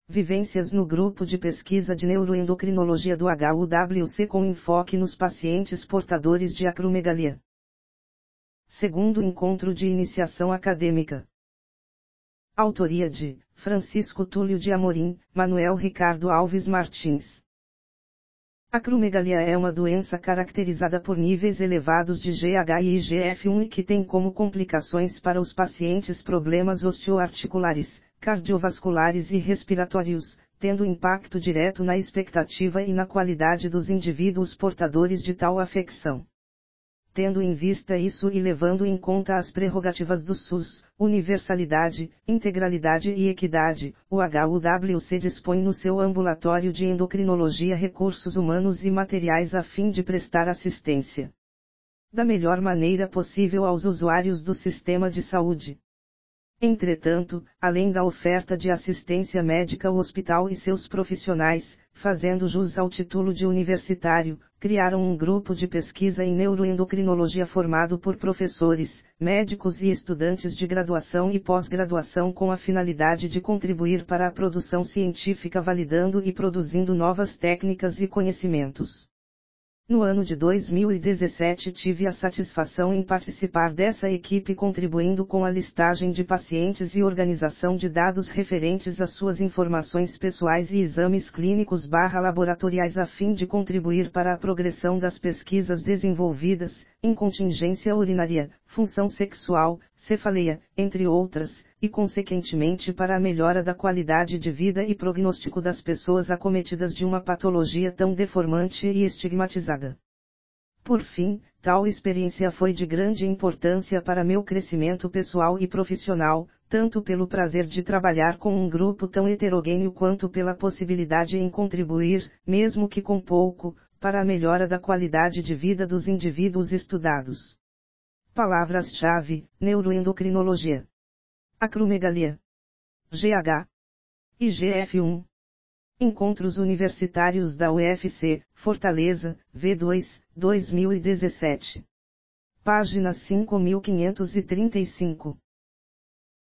Vivências no grupo de pesquisa de neuroendocrinologia do HUWC com enfoque nos pacientes portadores de acromegalia. Segundo encontro de iniciação acadêmica. Autoria de Francisco Túlio de Amorim, Manuel Ricardo Alves Martins. Acromegalia é uma doença caracterizada por níveis elevados de GH e IGF-1 e que tem como complicações para os pacientes problemas osteoarticulares, cardiovasculares e respiratórios, tendo impacto direto na expectativa e na qualidade dos indivíduos portadores de tal afecção. Tendo em vista isso e levando em conta as prerrogativas do SUS, universalidade, integralidade e equidade, o HUWC dispõe no seu ambulatório de endocrinologia recursos humanos e materiais a fim de prestar assistência da melhor maneira possível aos usuários do sistema de saúde. Entretanto, além da oferta de assistência médica, o hospital e seus profissionais, fazendo jus ao título de universitário, criaram um grupo de pesquisa em neuroendocrinologia formado por professores, médicos e estudantes de graduação e pós-graduação com a finalidade de contribuir para a produção científica validando e produzindo novas técnicas e conhecimentos. No ano de 2017 tive a satisfação em participar dessa equipe contribuindo com a listagem de pacientes e organização de dados referentes às suas informações pessoais e exames clínicos/laboratoriais a fim de contribuir para a progressão das pesquisas desenvolvidas, incontingência urinária, função sexual, cefaleia, entre outras, e consequentemente para a melhora da qualidade de vida e prognóstico das pessoas acometidas de uma patologia tão deformante e estigmatizada. Por fim, tal experiência foi de grande importância para meu crescimento pessoal e profissional, tanto pelo prazer de trabalhar com um grupo tão heterogêneo quanto pela possibilidade em contribuir, mesmo que com pouco, para a melhora da qualidade de vida dos indivíduos estudados. Palavras-chave: neuroendocrinologia, acromegalia, GH, IGF-1. Encontros Universitários da UFC, Fortaleza, V2, 2017. Página 5535.